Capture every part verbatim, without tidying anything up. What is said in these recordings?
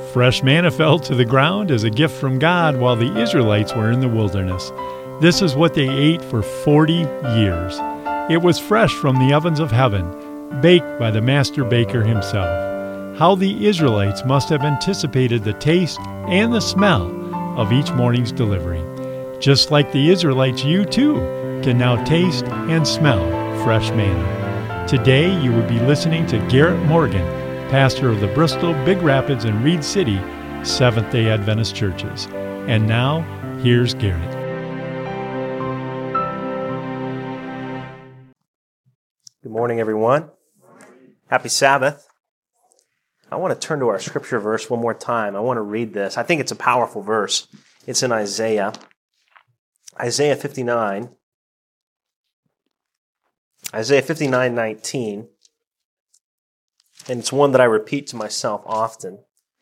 Fresh manna fell to the ground as a gift from God while the Israelites were in the wilderness. This is what they ate for forty years. It was fresh from the ovens of heaven, baked by the master baker himself. How the Israelites must have anticipated the taste and the smell of each morning's delivery. Just like the Israelites, you too can now taste and smell fresh manna. Today you will be listening to Garrett Morgan, pastor of the Bristol, Big Rapids, and Reed City Seventh-day Adventist churches. And now, here's Garrett. Good morning, everyone. Happy Sabbath. I want to turn to our scripture verse one more time. I want to read this. I think it's a powerful verse. It's in Isaiah. Isaiah fifty-nine. Isaiah fifty-nine nineteen. And it's one that I repeat to myself often.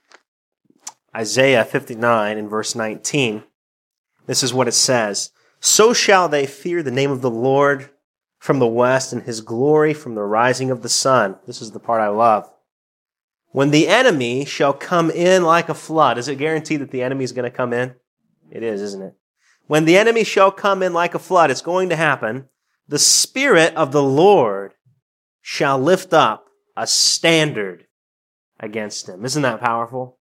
Isaiah fifty-nine in verse nineteen. This is what it says. So shall they fear the name of the Lord from the west, and his glory from the rising of the sun. This is the part I love. When the enemy shall come in like a flood. Is it guaranteed that the enemy is going to come in? It is, isn't it? When the enemy shall come in like a flood, it's going to happen. The Spirit of the Lord shall lift up a standard against him. Isn't that powerful?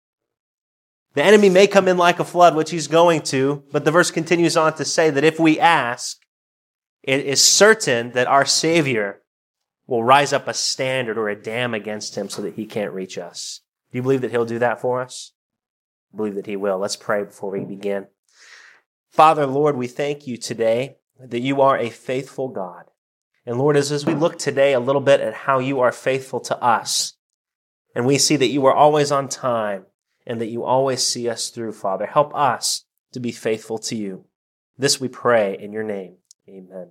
The enemy may come in like a flood, which he's going to, but the verse continues on to say that if we ask, it is certain that our Savior will rise up a standard or a dam against him so that he can't reach us. Do you believe that he'll do that for us? I believe that he will. Let's pray before we begin. Father, Lord, we thank you today that you are a faithful God. And Lord, as, as we look today a little bit at how you are faithful to us, and we see that you are always on time and that you always see us through, Father, help us to be faithful to you. This we pray in your name. Amen.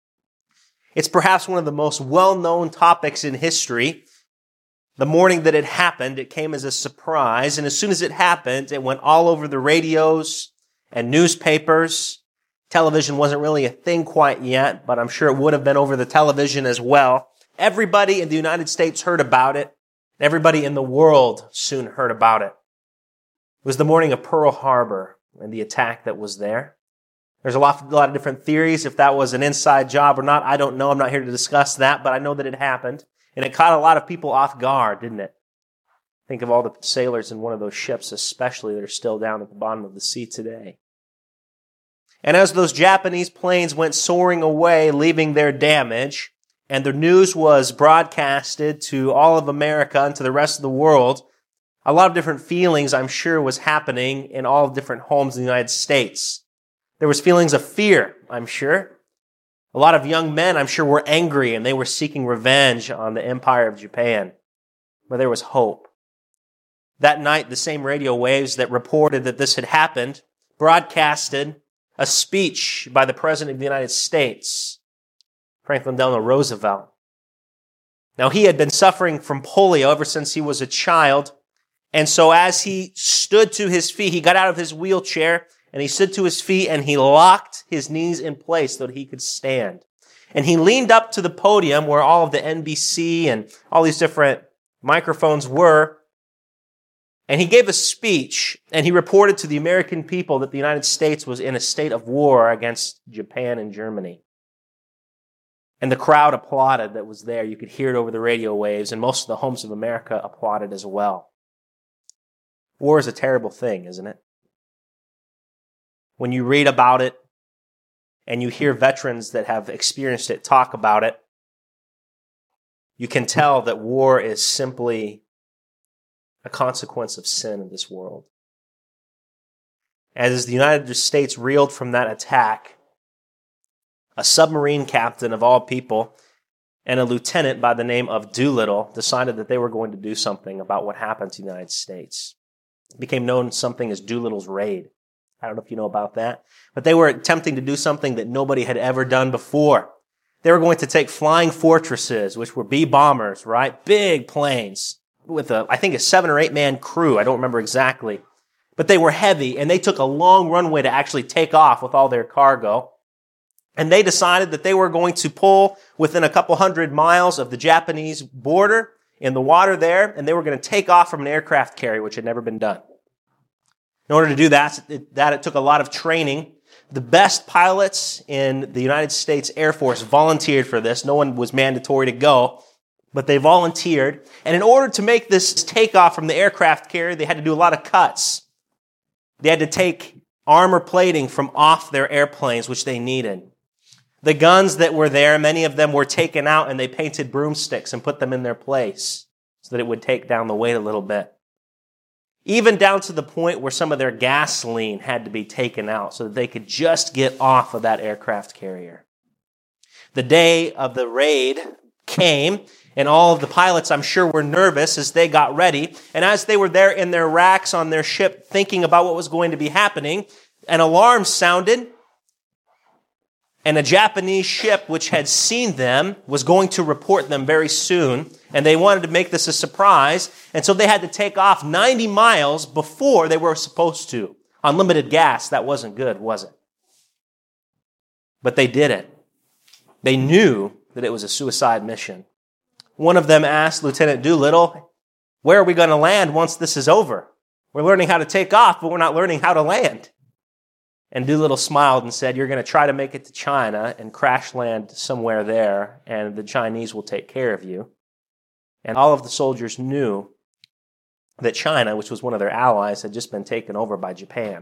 It's perhaps one of the most well-known topics in history. The morning that it happened, it came as a surprise, and as soon as it happened, it went all over the radios and newspapers. Television wasn't really a thing quite yet, but I'm sure it would have been over the television as well. Everybody in the United States heard about it. Everybody in the world soon heard about it. It was the morning of Pearl Harbor and the attack that was there. There's a lot, a lot of different theories if that was an inside job or not. I don't know. I'm not here to discuss that, but I know that it happened. And it caught a lot of people off guard, didn't it? Think of all the sailors in one of those ships, especially that are still down at the bottom of the sea today. And as those Japanese planes went soaring away, leaving their damage, and the news was broadcasted to all of America and to the rest of the world, a lot of different feelings, I'm sure, was happening in all different homes in the United States. There was feelings of fear, I'm sure. A lot of young men, I'm sure, were angry and they were seeking revenge on the Empire of Japan. But there was hope. That night, the same radio waves that reported that this had happened broadcasted a speech by the President of the United States, Franklin Delano Roosevelt. Now, he had been suffering from polio ever since he was a child. And so as he stood to his feet, he got out of his wheelchair and he stood to his feet and he locked his knees in place so that he could stand. And he leaned up to the podium where all of the N B C and all these different microphones were. And he gave a speech and he reported to the American people that the United States was in a state of war against Japan and Germany. And the crowd applauded that was there. You could hear it over the radio waves, and most of the homes of America applauded as well. War is a terrible thing, isn't it? When you read about it and you hear veterans that have experienced it talk about it, you can tell that war is simply a consequence of sin in this world. As the United States reeled from that attack, a submarine captain of all people and a lieutenant by the name of Doolittle decided that they were going to do something about what happened to the United States. It became known something as Doolittle's Raid. I don't know if you know about that. But they were attempting to do something that nobody had ever done before. They were going to take flying fortresses, which were B bombers, right? Big planes with a, I think a seven or eight man crew. I don't remember exactly. But they were heavy and they took a long runway to actually take off with all their cargo. And they decided that they were going to pull within a couple hundred miles of the Japanese border in the water there, and they were going to take off from an aircraft carrier, which had never been done. In order to do that, it, that it took a lot of training. The best pilots in the United States Air Force volunteered for this. No one was mandatory to go, but they volunteered. And in order to make this takeoff from the aircraft carrier, they had to do a lot of cuts. They had to take armor plating from off their airplanes, which they needed. The guns that were there, many of them were taken out, and they painted broomsticks and put them in their place so that it would take down the weight a little bit. Even down to the point where some of their gasoline had to be taken out so that they could just get off of that aircraft carrier. The day of the raid came, and all of the pilots, I'm sure, were nervous as they got ready. And as they were there in their racks on their ship thinking about what was going to be happening, an alarm sounded, and a Japanese ship which had seen them was going to report them very soon. And they wanted to make this a surprise. And so they had to take off ninety miles before they were supposed to. Unlimited gas, that wasn't good, was it? But they did it. They knew that it was a suicide mission. One of them asked Lieutenant Doolittle, where are we going to land once this is over? We're learning how to take off, but we're not learning how to land. And Doolittle smiled and said, you're going to try to make it to China and crash land somewhere there, and the Chinese will take care of you. And all of the soldiers knew that China, which was one of their allies, had just been taken over by Japan.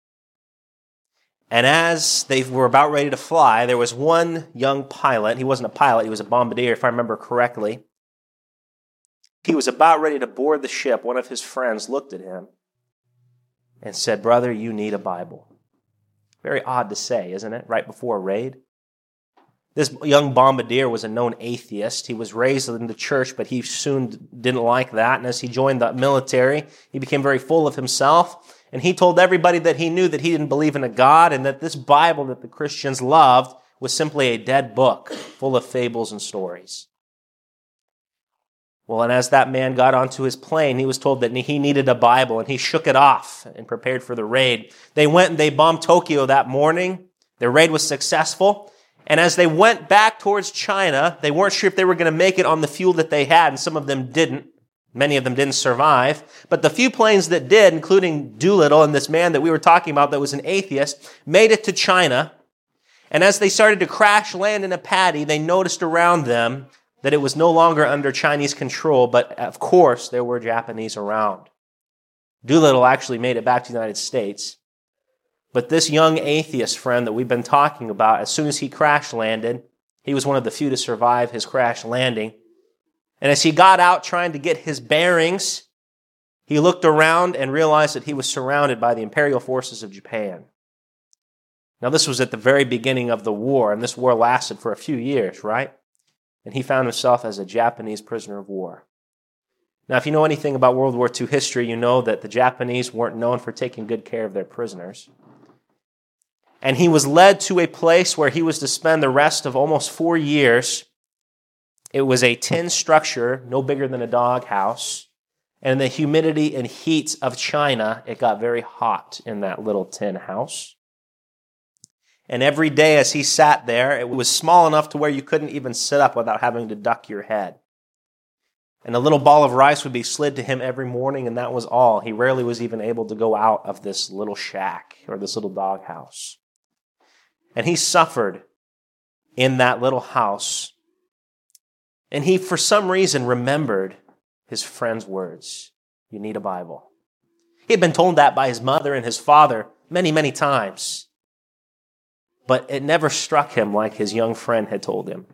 And as they were about ready to fly, there was one young pilot. He wasn't a pilot, he was a bombardier, if I remember correctly. He was about ready to board the ship. One of his friends looked at him and said, brother, you need a Bible. Very odd to say, isn't it? Right before a raid. This young bombardier was a known atheist. He was raised in the church, but he soon didn't like that. And as he joined the military, he became very full of himself. And he told everybody that he knew that he didn't believe in a God and that this Bible that the Christians loved was simply a dead book full of fables and stories. Well, and as that man got onto his plane, he was told that he needed a Bible, and he shook it off and prepared for the raid. They went and they bombed Tokyo that morning. Their raid was successful. And as they went back towards China, they weren't sure if they were going to make it on the fuel that they had, and some of them didn't. Many of them didn't survive. But the few planes that did, including Doolittle and this man that we were talking about that was an atheist, made it to China. And as they started to crash land in a paddy, they noticed around them that it was no longer under Chinese control, but of course there were Japanese around. Doolittle actually made it back to the United States. But this young atheist friend that we've been talking about, as soon as he crash landed, he was one of the few to survive his crash landing. And as he got out trying to get his bearings, he looked around and realized that he was surrounded by the imperial forces of Japan. Now this was at the very beginning of the war, and this war lasted for a few years, right? And he found himself as a Japanese prisoner of war. Now, if you know anything about World War Two history, you know that the Japanese weren't known for taking good care of their prisoners. And he was led to a place where he was to spend the rest of almost four years. It was a tin structure, no bigger than a doghouse. And in the humidity and heat of China, it got very hot in that little tin house. And every day as he sat there, it was small enough to where you couldn't even sit up without having to duck your head. And a little ball of rice would be slid to him every morning, and that was all. He rarely was even able to go out of this little shack or this little doghouse. And he suffered in that little house. And he, for some reason, remembered his friend's words. You need a Bible. He had been told that by his mother and his father many, many times. But it never struck him like his young friend had told him.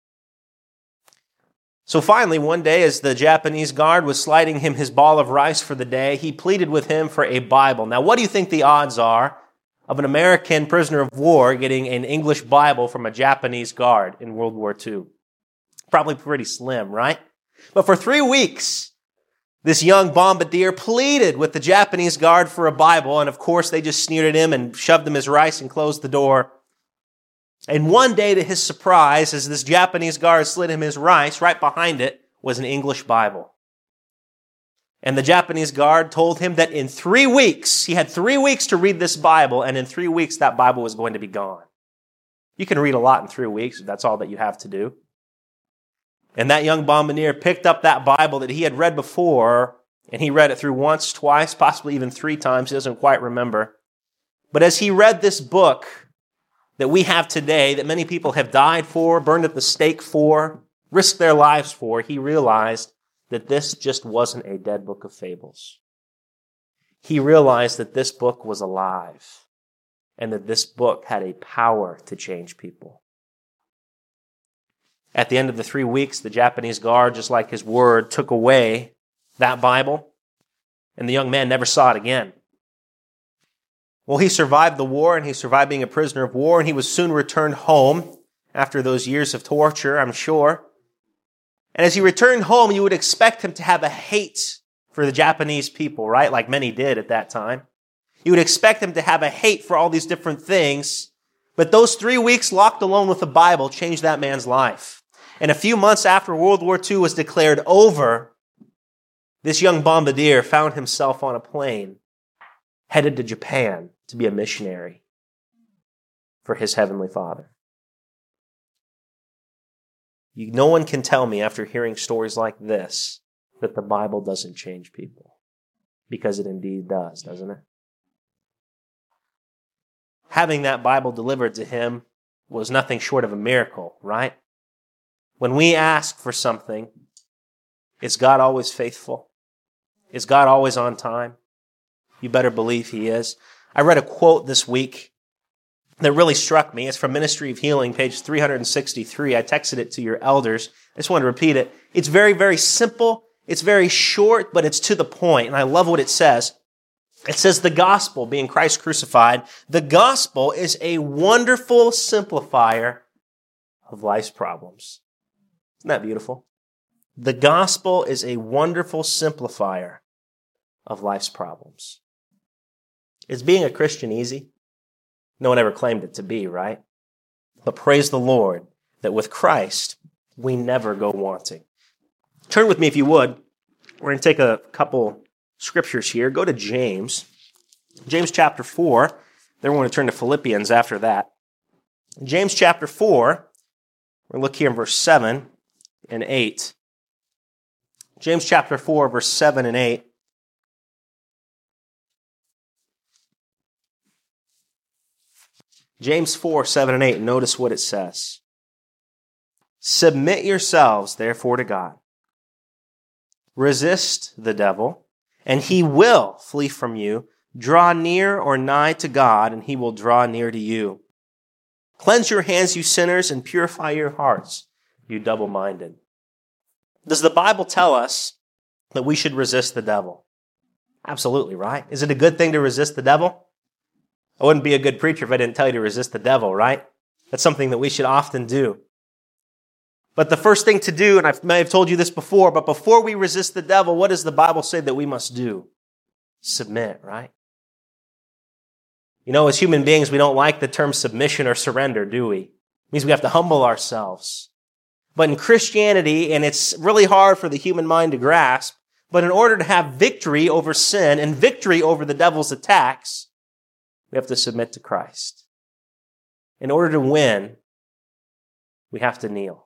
So finally, one day, as the Japanese guard was sliding him his ball of rice for the day, he pleaded with him for a Bible. Now, what do you think the odds are of an American prisoner of war getting an English Bible from a Japanese guard in World War Two? Probably pretty slim, right? But for three weeks, this young bombardier pleaded with the Japanese guard for a Bible, and of course, they just sneered at him and shoved him his rice and closed the door. And one day, to his surprise, as this Japanese guard slid him his rice, right behind it was an English Bible. And the Japanese guard told him that in three weeks, he had three weeks to read this Bible, and in three weeks, that Bible was going to be gone. You can read a lot in three weeks if that's all that you have to do. And that young bombardier picked up that Bible that he had read before, and he read it through once, twice, possibly even three times. He doesn't quite remember. But as he read this book that we have today, that many people have died for, burned at the stake for, risked their lives for, he realized that this just wasn't a dead book of fables. He realized that this book was alive and that this book had a power to change people. At the end of the three weeks, the Japanese guard, just like his word, took away that Bible, and the young man never saw it again. Well, he survived the war, and he survived being a prisoner of war, and he was soon returned home after those years of torture, I'm sure. And as he returned home, you would expect him to have a hate for the Japanese people, right? Like many did at that time. You would expect him to have a hate for all these different things. But those three weeks locked alone with the Bible changed that man's life. And a few months after World War Two was declared over, this young bombardier found himself on a plane headed to Japan to be a missionary for his Heavenly Father. You, no one can tell me after hearing stories like this that the Bible doesn't change people. Because it indeed does, doesn't it? Having that Bible delivered to him was nothing short of a miracle, right? When we ask for something, is God always faithful? Is God always on time? You better believe He is. I read a quote this week that really struck me. It's from Ministry of Healing, page three sixty-three. I texted it to your elders. I just want to repeat it. It's very, very simple. It's very short, but it's to the point, and I love what it says. It says the gospel, being Christ crucified, the gospel is a wonderful simplifier of life's problems. Isn't that beautiful? The gospel is a wonderful simplifier of life's problems. Is being a Christian easy? No one ever claimed it to be, right? But praise the Lord that with Christ, we never go wanting. Turn with me if you would. We're going to take a couple scriptures here. Go to James. James chapter four. Then we're going to turn to Philippians after that. James chapter four. We're going to look here in verse seven and eight. James chapter four, verse seven and eight. James four, seven and eight. Notice what it says. Submit yourselves, therefore, to God. Resist the devil, and he will flee from you. Draw near or nigh to God, and he will draw near to you. Cleanse your hands, you sinners, and purify your hearts, you double-minded. Does the Bible tell us that we should resist the devil? Absolutely, right? Is it a good thing to resist the devil? I wouldn't be a good preacher if I didn't tell you to resist the devil, right? That's something that we should often do. But the first thing to do, and I may have told you this before, but before we resist the devil, what does the Bible say that we must do? Submit, right? You know, as human beings, we don't like the term submission or surrender, do we? It means we have to humble ourselves. But in Christianity, and it's really hard for the human mind to grasp, but in order to have victory over sin and victory over the devil's attacks, we have to submit to Christ. In order to win, we have to kneel.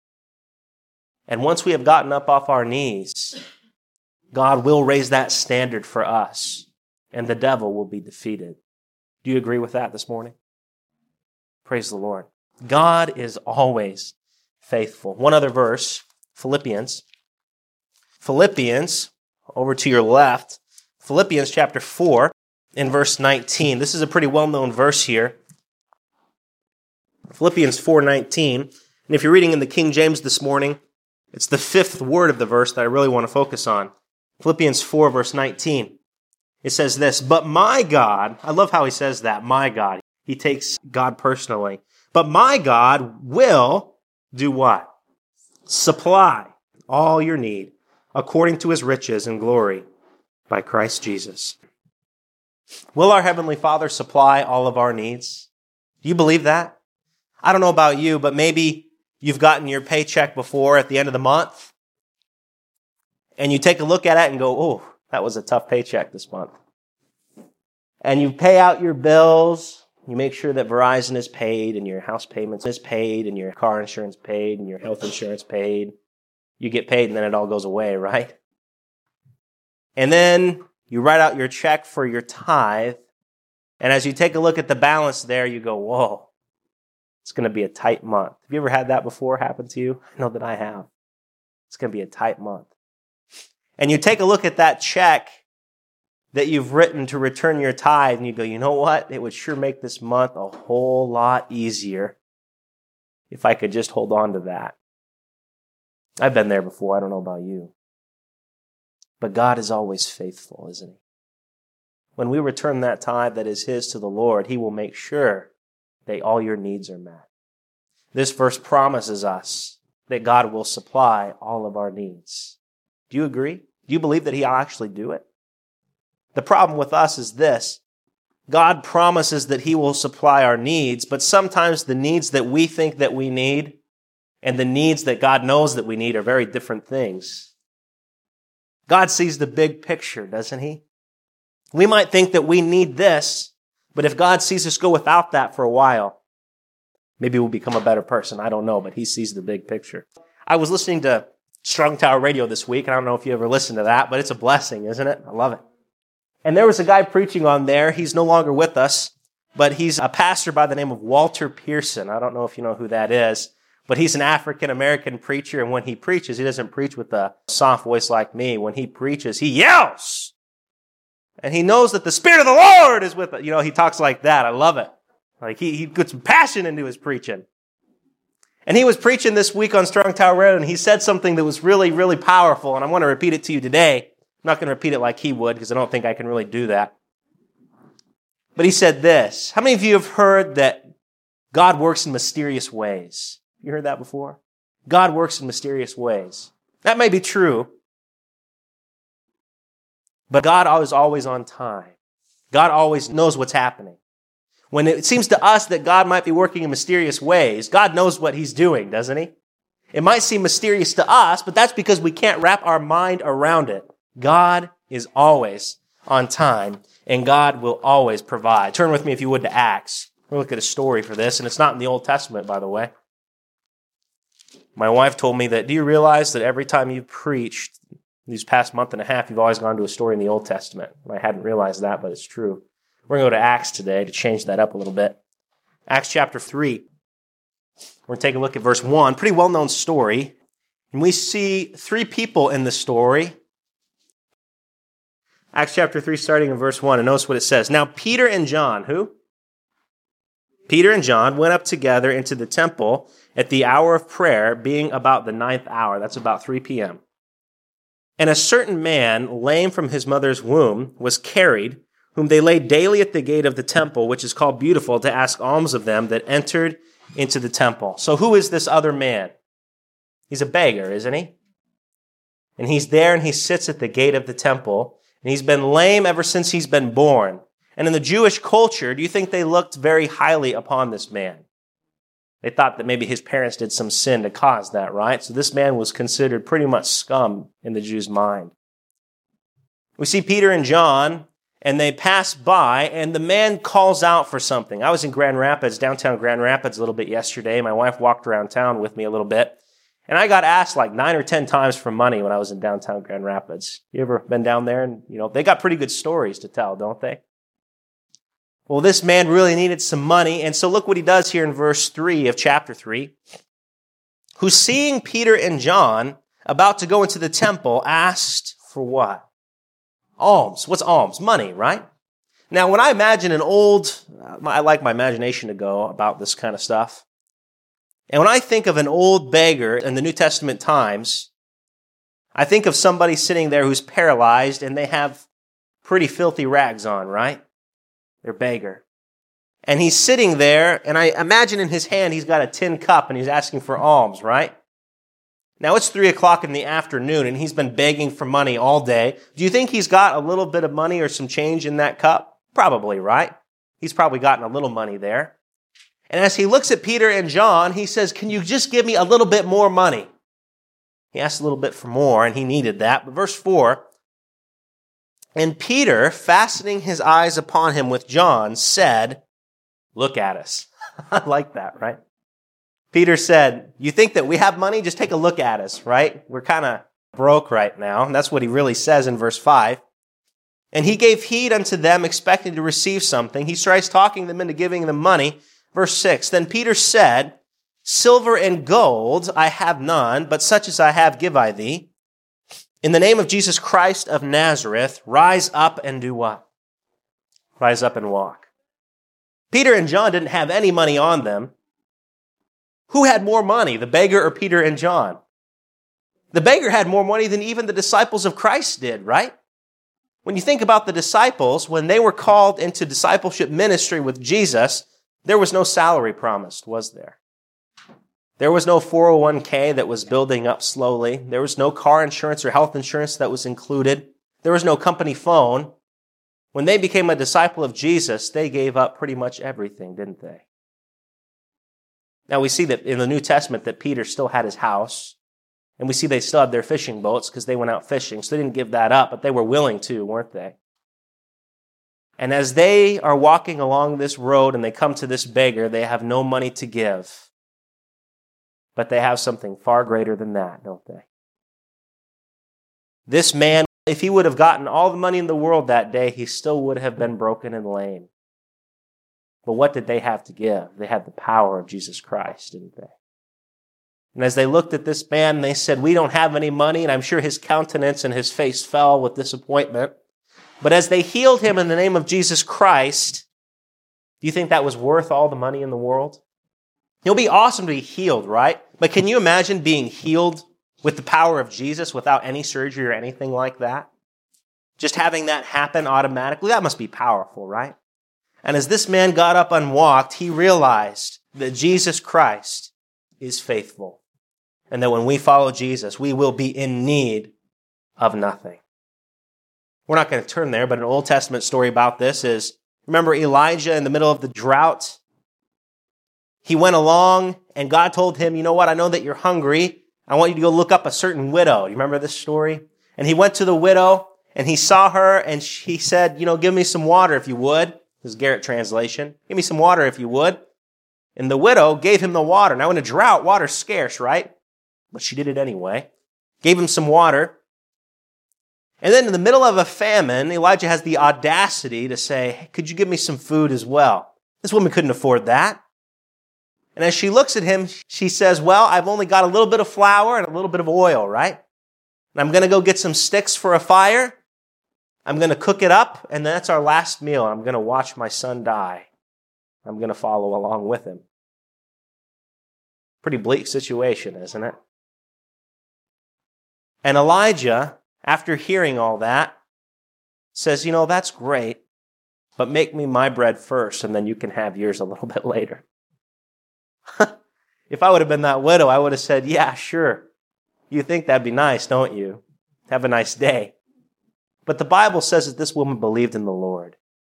And once we have gotten up off our knees, God will raise that standard for us, and the devil will be defeated. Do you agree with that this morning? Praise the Lord. God is always faithful. One other verse, Philippians. Philippians, over to your left, Philippians chapter four, in verse nineteen. This is a pretty well-known verse here. Philippians four nineteen. And if you're reading in the King James this morning, it's the fifth word of the verse that I really want to focus on. Philippians four, verse nineteen. It says this, but my God, I love how he says that, my God. He takes God personally. But my God will do what? Supply all your need according to his riches and glory by Christ Jesus. Will our Heavenly Father supply all of our needs? Do you believe that? I don't know about you, but maybe you've gotten your paycheck before at the end of the month, and you take a look at it and go, oh, that was a tough paycheck this month. And you pay out your bills, you make sure that Verizon is paid, and your house payments is paid, and your car insurance paid, and your health insurance paid. you get paid and then it all goes away, right? And then you write out your check for your tithe. And as you take a look at the balance there, you go, whoa, it's going to be a tight month. Have you ever had that before happen to you? I know that I have. It's going to be a tight month. And you take a look at that check that you've written to return your tithe, and you go, you know what? It would sure make this month a whole lot easier if I could just hold on to that. I've been there before. I don't know about you. But God is always faithful, isn't he? When we return that tithe that is his to the Lord, he will make sure that all your needs are met. This verse promises us that God will supply all of our needs. Do you agree? Do you believe that he'll actually do it? The problem with us is this. God promises that he will supply our needs, but sometimes the needs that we think that we need and the needs that God knows that we need are very different things. God sees the big picture, doesn't he? We might think that we need this, but if God sees us go without that for a while, maybe we'll become a better person. I don't know, but he sees the big picture. I was listening to Strong Tower Radio this week, and I don't know if you ever listened to that, but it's a blessing, isn't it? I love it. And there was a guy preaching on there. He's no longer with us, but he's a pastor by the name of Walter Pearson. I don't know if you know who that is, but he's an African-American preacher, and when he preaches, he doesn't preach with a soft voice like me. When he preaches, he yells. And he knows that the Spirit of the Lord is with us. You know, he talks like that. I love it. Like he, he puts some passion into his preaching. And he was preaching this week on Strong Tower Radio, and he said something that was really, really powerful, and I want to repeat it to you today. I'm not going to repeat it like he would, because I don't think I can really do that. But he said this. How many of you have heard that God works in mysterious ways? You heard that before? God works in mysterious ways. That may be true, but God is always on time. God always knows what's happening. When it seems to us that God might be working in mysterious ways, God knows what he's doing, doesn't he? It might seem mysterious to us, but that's because we can't wrap our mind around it. God is always on time, and God will always provide. Turn with me, if you would, to Acts. We'll look at a story for this, and it's not in the Old Testament, by the way. My wife told me that, do you realize that every time you've preached these past month and a half, you've always gone to a story in the Old Testament? I hadn't realized that, but it's true. We're going to go to Acts today to change that up a little bit. Acts chapter three. We're going to take a look at verse one. Pretty well-known story. And we see three people in the story. Acts chapter three, starting in verse one. And notice what it says. Now Peter and John, who? Peter and John went up together into the temple at the hour of prayer, being about the ninth hour. That's about three p.m. And a certain man, lame from his mother's womb, was carried, whom they laid daily at the gate of the temple, which is called Beautiful, to ask alms of them that entered into the temple. So who is this other man? He's a beggar, isn't he? And he's there and he sits at the gate of the temple, and he's been lame ever since he's been born. And in the Jewish culture, do you think they looked very highly upon this man? They thought that maybe his parents did some sin to cause that, right? So this man was considered pretty much scum in the Jews' mind. We see Peter and John, and they pass by, and the man calls out for something. I was in Grand Rapids, downtown Grand Rapids, a little bit yesterday. My wife walked around town with me a little bit, and I got asked like nine or ten times for money when I was in downtown Grand Rapids. You ever been down there? And you know, they got pretty good stories to tell, don't they? Well, this man really needed some money, and so look what he does here in verse three of chapter three. Who, seeing Peter and John about to go into the temple, asked for what? Alms. What's alms? Money, right? Now, when I imagine an old, I like my imagination to go about this kind of stuff. And when I think of an old beggar in the New Testament times, I think of somebody sitting there who's paralyzed and they have pretty filthy rags on, right? They're beggar. And he's sitting there, and I imagine in his hand he's got a tin cup and he's asking for alms, right? Now, it's three o'clock in the afternoon, and he's been begging for money all day. Do you think he's got a little bit of money or some change in that cup? Probably, right? He's probably gotten a little money there. And as he looks at Peter and John, he says, can you just give me a little bit more money? He asked a little bit for more, and he needed that. But verse four, and Peter, fastening his eyes upon him with John, said, look at us. I like that, right? Peter said, you think that we have money? Just take a look at us, right? We're kind of broke right now. And that's what he really says in verse five. And he gave heed unto them, expecting to receive something. He starts talking them into giving them money. Verse six, then Peter said, silver and gold I have none, but such as I have give I thee. In the name of Jesus Christ of Nazareth, rise up and do what? Rise up and walk. Peter and John didn't have any money on them. Who had more money, the beggar or Peter and John? The beggar had more money than even the disciples of Christ did, right? When you think about the disciples, when they were called into discipleship ministry with Jesus, there was no salary promised, was there? There was no four oh one k that was building up slowly. There was no car insurance or health insurance that was included. There was no company phone. When they became a disciple of Jesus, they gave up pretty much everything, didn't they? Now we see that in the New Testament that Peter still had his house, and we see they still had their fishing boats because they went out fishing, so they didn't give that up, but they were willing to, weren't they? And as they are walking along this road and they come to this beggar, they have no money to give. But they have something far greater than that, don't they? This man, if he would have gotten all the money in the world that day, he still would have been broken and lame. But what did they have to give? They had the power of Jesus Christ, didn't they? And as they looked at this man, they said, we don't have any money, and I'm sure his countenance and his face fell with disappointment. But as they healed him in the name of Jesus Christ, do you think that was worth all the money in the world? It'll be awesome to be healed, right? But can you imagine being healed with the power of Jesus without any surgery or anything like that? Just having that happen automatically, that must be powerful, right? And as this man got up and walked, he realized that Jesus Christ is faithful. And that when we follow Jesus, we will be in need of nothing. We're not going to turn there, but an Old Testament story about this is, remember Elijah in the middle of the drought? He went along and God told him, you know what, I know that you're hungry. I want you to go look up a certain widow. You remember this story? And he went to the widow and he saw her and he said, you know, give me some water if you would. This is Garrett translation. Give me some water if you would. And the widow gave him the water. Now in a drought, water's scarce, right? But she did it anyway. Gave him some water. And then in the middle of a famine, Elijah has the audacity to say, hey, could you give me some food as well? This woman couldn't afford that. And as she looks at him, she says, well, I've only got a little bit of flour and a little bit of oil, right? And I'm going to go get some sticks for a fire. I'm going to cook it up, and that's our last meal. I'm going to watch my son die. I'm going to follow along with him. Pretty bleak situation, isn't it? And Elijah, after hearing all that, says, you know, that's great, but make me my bread first, and then you can have yours a little bit later. If I would have been that widow, I would have said, yeah, sure. You think that'd be nice, don't you? Have a nice day. But the Bible says that this woman believed in the Lord.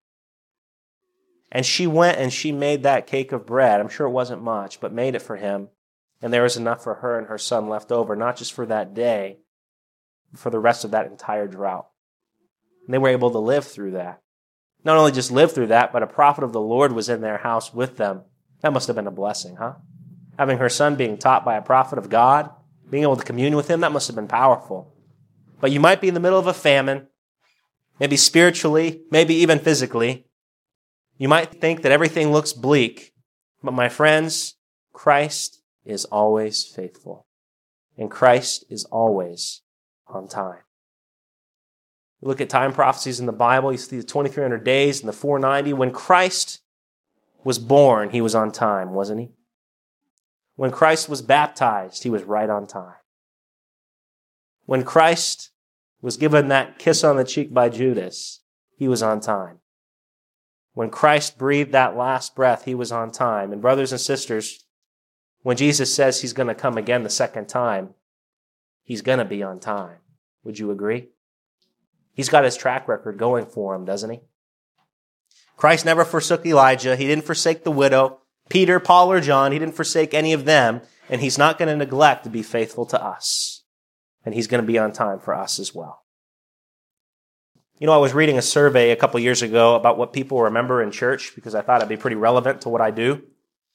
And she went and she made that cake of bread. I'm sure it wasn't much, but made it for him. And there was enough for her and her son left over, not just for that day, but for the rest of that entire drought. And they were able to live through that. Not only just live through that, but a prophet of the Lord was in their house with them. That must have been a blessing, huh? Having her son being taught by a prophet of God, being able to commune with him, that must have been powerful. But you might be in the middle of a famine, maybe spiritually, maybe even physically. You might think that everything looks bleak, but my friends, Christ is always faithful. And Christ is always on time. You look at time prophecies in the Bible, you see the twenty-three hundred days and the four ninety. When Christ was born, he was on time, wasn't he? When Christ was baptized, he was right on time. When Christ was given that kiss on the cheek by Judas, he was on time. When Christ breathed that last breath, he was on time. And brothers and sisters, when Jesus says he's going to come again the second time, he's going to be on time. Would you agree? He's got his track record going for him, doesn't he? Christ never forsook Elijah. He didn't forsake the widow. Peter, Paul, or John, he didn't forsake any of them. And he's not going to neglect to be faithful to us. And he's going to be on time for us as well. You know, I was reading a survey a couple years ago about what people remember in church because I thought it'd be pretty relevant to what I do.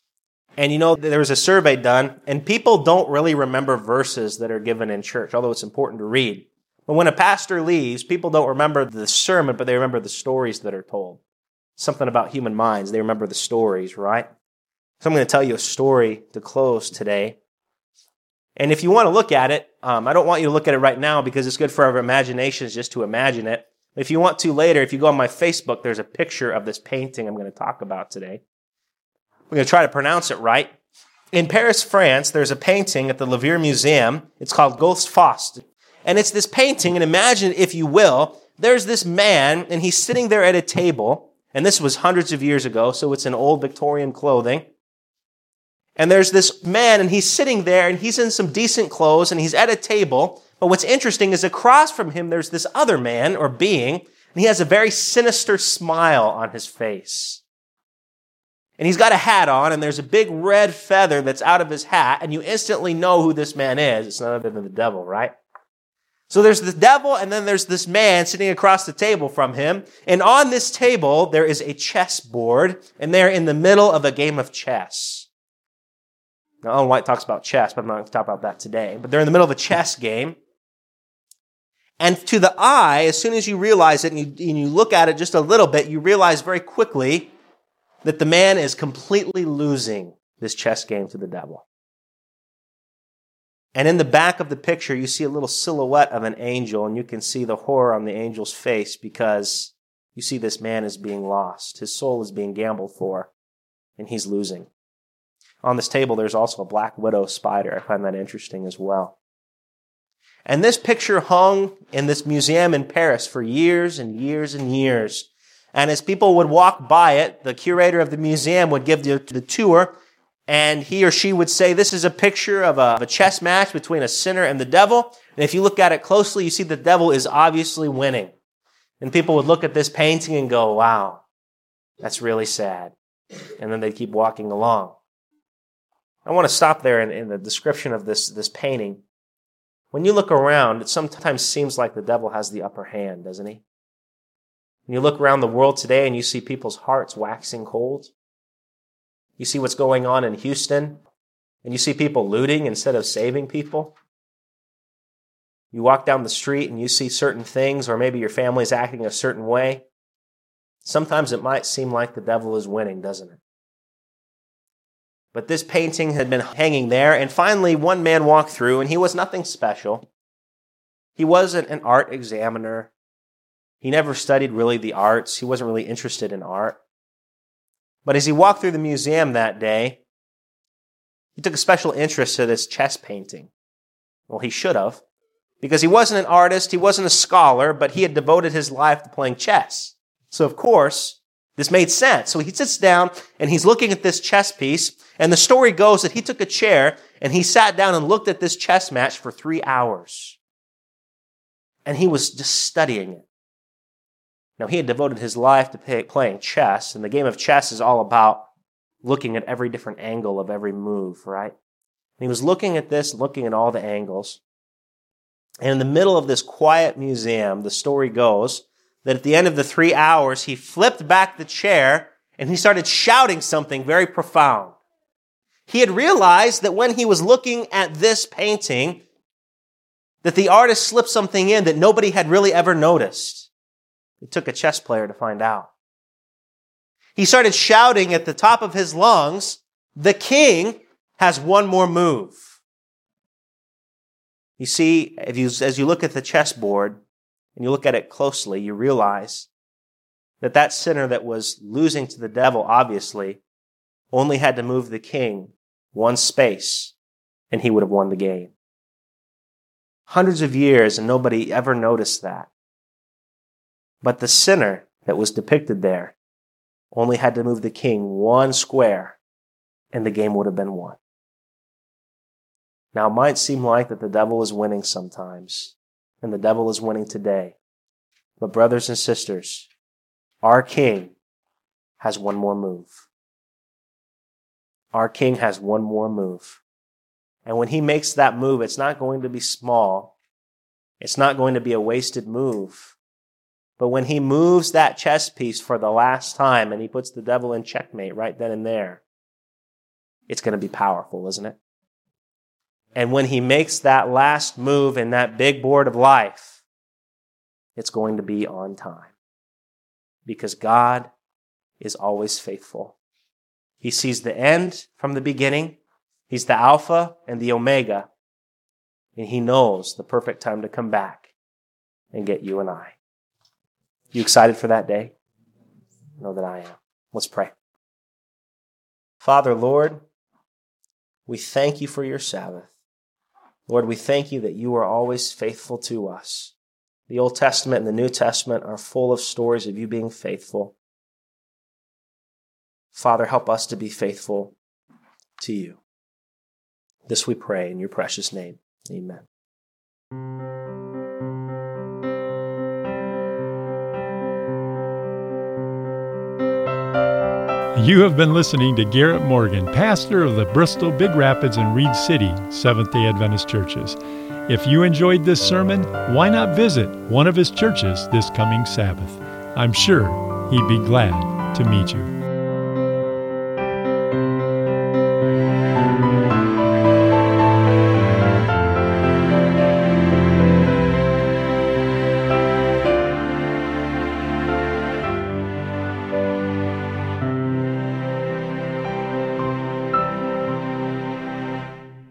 And you know, there was a survey done, and people don't really remember verses that are given in church, although it's important to read. But when a pastor leaves, people don't remember the sermon, but they remember the stories that are told. Something about human minds. They remember the stories, right? So I'm going to tell you a story to close today. And if you want to look at it, um, I don't want you to look at it right now because it's good for our imaginations just to imagine it. If you want to later, if you go on my Facebook, there's a picture of this painting I'm going to talk about today. We're going to try to pronounce it right. In Paris, France, there's a painting at the Louvre Museum. It's called Ghost Faust. And it's this painting, and imagine, if you will, there's this man, and he's sitting there at a table, and this was hundreds of years ago, so it's in old Victorian clothing. And there's this man, and he's sitting there, and he's in some decent clothes, and he's at a table. But what's interesting is across from him, there's this other man, or being, and he has a very sinister smile on his face. And he's got a hat on, and there's a big red feather that's out of his hat, and you instantly know who this man is. It's none other than the devil, right? So there's the devil, and then there's this man sitting across the table from him. And on this table, there is a chessboard, and they're in the middle of a game of chess. Now, Ellen White talks about chess, but I'm not going to talk about that today. But they're in the middle of a chess game. And to the eye, as soon as you realize it, and you, and you look at it just a little bit, you realize very quickly that the man is completely losing this chess game to the devil. And in the back of the picture, you see a little silhouette of an angel, and you can see the horror on the angel's face because you see this man is being lost. His soul is being gambled for, and he's losing. On this table, there's also a black widow spider. I find that interesting as well. And this picture hung in this museum in Paris for years and years and years. And as people would walk by it, the curator of the museum would give the, the tour, and he or she would say, this is a picture of a, of a chess match between a sinner and the devil. And if you look at it closely, you see the devil is obviously winning. And people would look at this painting and go, wow, that's really sad. And then they'd keep walking along. I want to stop there in, in the description of this, this painting. When you look around, it sometimes seems like the devil has the upper hand, doesn't he? When you look around the world today and you see people's hearts waxing cold, you see what's going on in Houston, and you see people looting instead of saving people. You walk down the street and you see certain things, or maybe your family's acting a certain way. Sometimes it might seem like the devil is winning, doesn't it? But this painting had been hanging there, and finally one man walked through, and he was nothing special. He wasn't an art examiner. He never studied really the arts. He wasn't really interested in art. But as he walked through the museum that day, he took a special interest to this chess painting. Well, he should have, because he wasn't an artist, he wasn't a scholar, but he had devoted his life to playing chess. So, of course, this made sense. So he sits down and he's looking at this chess piece, and the story goes that he took a chair and he sat down and looked at this chess match for three hours. And he was just studying it. Now, he had devoted his life to pay, playing chess, and the game of chess is all about looking at every different angle of every move, right? And he was looking at this, looking at all the angles. And in the middle of this quiet museum, the story goes that at the end of the three hours, he flipped back the chair and he started shouting something very profound. He had realized that when he was looking at this painting, that the artist slipped something in that nobody had really ever noticed. It took a chess player to find out. He started shouting at the top of his lungs, the king has one more move. You see, if you, as you look at the chessboard and you look at it closely, you realize that that sinner that was losing to the devil, obviously, only had to move the king one space and he would have won the game. Hundreds of years and nobody ever noticed that. But the sinner that was depicted there only had to move the king one square, and the game would have been won. Now, it might seem like that the devil is winning sometimes, and the devil is winning today. But brothers and sisters, our king has one more move. Our king has one more move. And when he makes that move, it's not going to be small. It's not going to be a wasted move. But when he moves that chess piece for the last time and he puts the devil in checkmate right then and there, it's going to be powerful, isn't it? And when he makes that last move in that big board of life, it's going to be on time. Because God is always faithful. He sees the end from the beginning. He's the Alpha and the Omega. And he knows the perfect time to come back and get you and I. You excited for that day? I know that I am. Let's pray. Father, Lord, we thank you for your Sabbath. Lord, we thank you that you are always faithful to us. The Old Testament and the New Testament are full of stories of you being faithful. Father, help us to be faithful to you. This we pray in your precious name. Amen. You have been listening to Garrett Morgan, pastor of the Bristol, Big Rapids, and Reed City Seventh-day Adventist churches. If you enjoyed this sermon, why not visit one of his churches this coming Sabbath? I'm sure he'd be glad to meet you.